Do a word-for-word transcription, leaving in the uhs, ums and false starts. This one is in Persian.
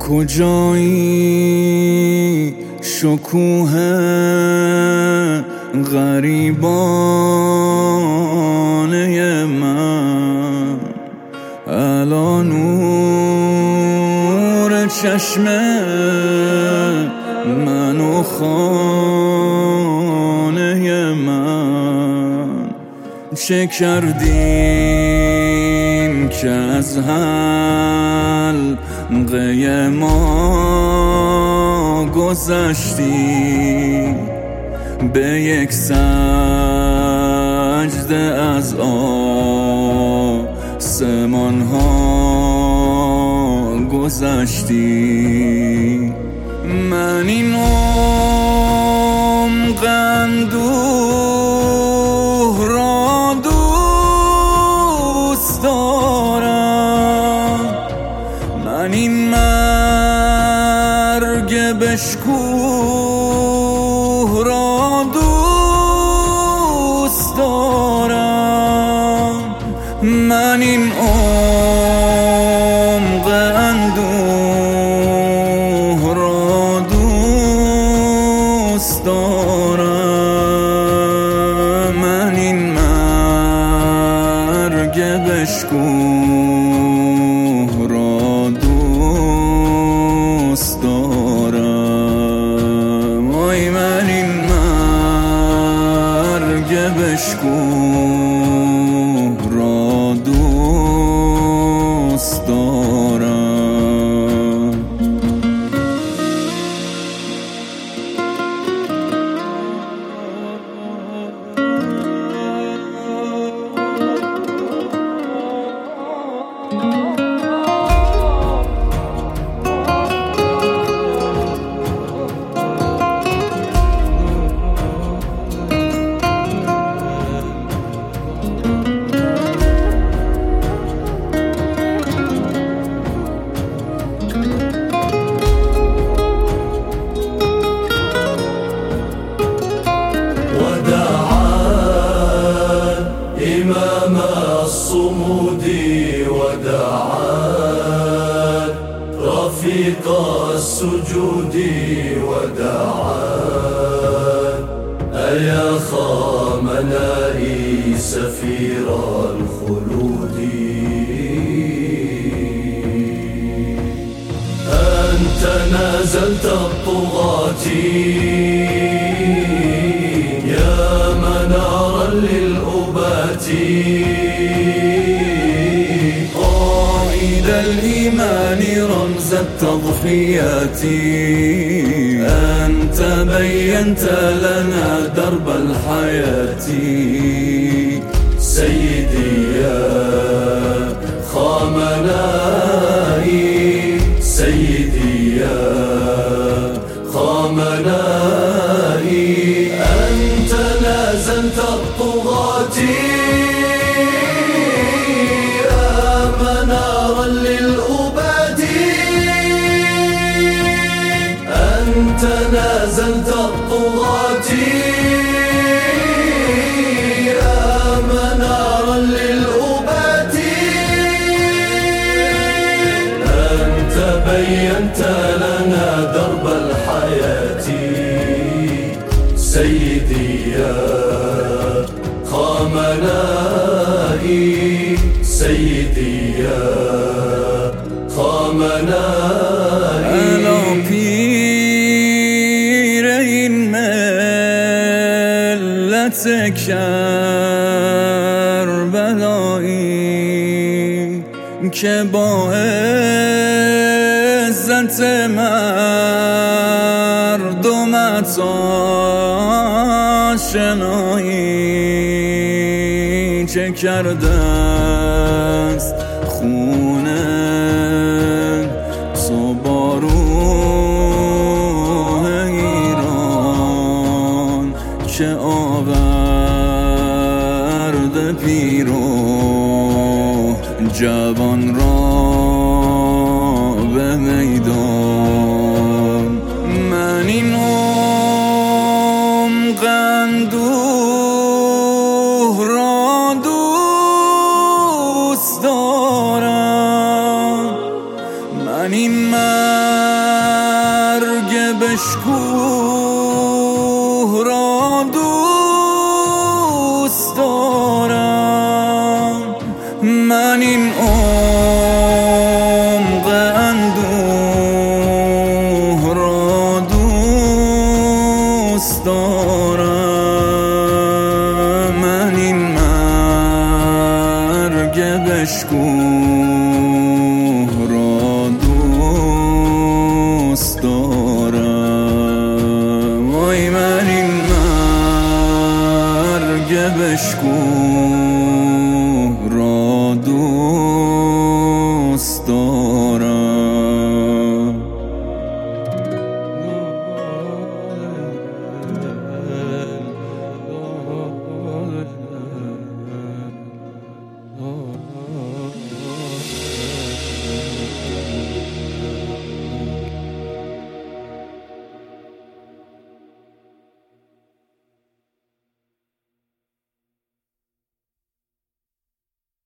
کجایی شکوه غریبانه من؟ الان نور چشم من و خانه من. چه کردیم که از حلقه ما گذشتی؟ به یک سجده از آسمان ها گذشتی. من این عمق اندوه را دوست دارم، من این مرگ بشکوه را دوست دارم، من این عمق اندوه را دوست دارم، من این مرگ بشکوه را دوست دارم. وای من این مرگ بشکوه را دوست دارم. إمام الصمود وداعا، رفيق السجود وداعا، أيا خامنائي سفير الخلود. أنت نازلت الطغاة يا منارا للأبات، قائد الإيمان رمز التضحيات. أنت بينت لنا درب الحياة، سيدي يا خامنائي، سيدي يا خامنائي. أنت نازلت الطغاة يا منارا للأباد، أنت نازلت الطغاة يا منارا للأباد. أنت بينت لنا درب الحياة، سيدي يا خامنائي، سيدي يا خامنائي. أنا پیر این ملت کربلایی که با عزت مردمت آشنایی. چه کرده است خونه تو با روح ایران که آورده پیر و جوان را به میدان. من این عمق اندوه را بشکوه را دوست دارم، من این عمق اندوه را دوست دارم، من این مرگ بشکوه